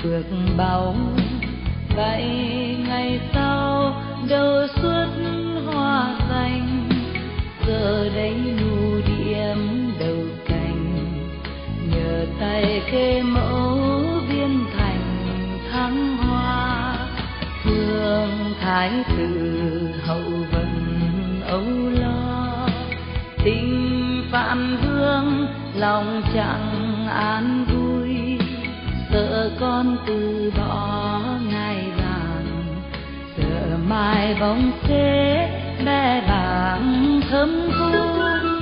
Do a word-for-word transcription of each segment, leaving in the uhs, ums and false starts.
phước báu. Vậy ngày sau đầu suốt hoa xanh, giờ đây nụ điểm đầu cành, nhờ tay kê mẫu viên thành thăng hoa. Phương thái tử hậu vận âu lo, tình Phạm Vương lòng chẳng an vui, sợ con từ bỏ ngai vàng, sợ mai bóng xế bé bàng thơm cung.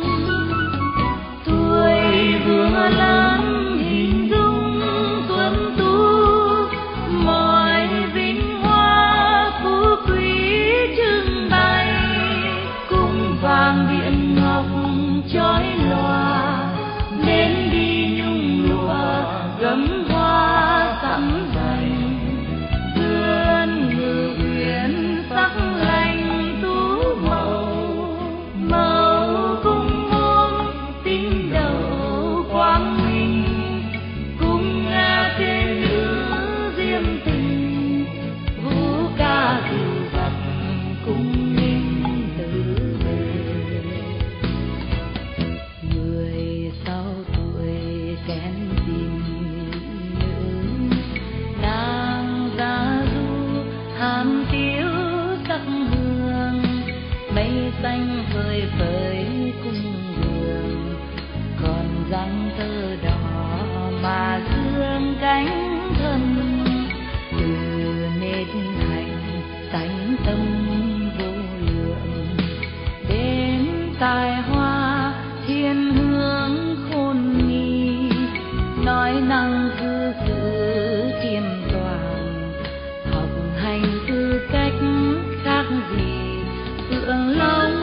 Tuổi vừa lắm hình dung tuấn tú, mọi vinh hoa phú quý trưng bày, cung vàng điện ngọc chói lòa, nên đi nhung lụa gấm hoa sẵn dành. Vườn ngự uyển sắc lành tú màu, màu cung môn tinh đầu quang minh, cung nghe thiên nữ diêm tình, vũ ca dịu dặt cung nghinh từ về. Mười sáu tuổi kén tìm nữ, nàng ra du hàm tiếu sắc hương, mây xanh phơi phới cung đường, còn răng tơ đỏ mà dương cánh thân. Từ nết thành tánh tâm vô lượng, đến tài hoa thiên hướng khôn nghi, nói năng cư xử kiêm toàn, học hành tư cách khác gì phượng long.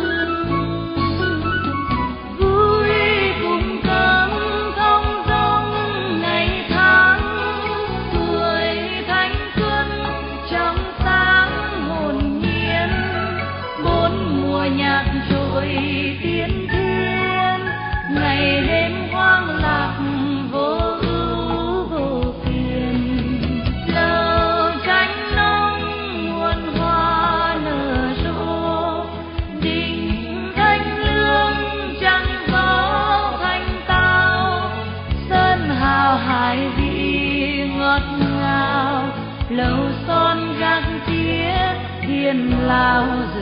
Vui cùng cơm không rong ngày tháng, tuổi thanh xuân trong sáng hồn nhiên, bốn mùa nhạc trội tiên thiên, ngày đêm hoang lạc vô ưu vô phiền. Lầu tranh nông nguồn hoa nở rộ, đình thanh lương trăng gió thanh tao, sơn hào hải vị ngọt ngào, lầu son gác tía thiên lao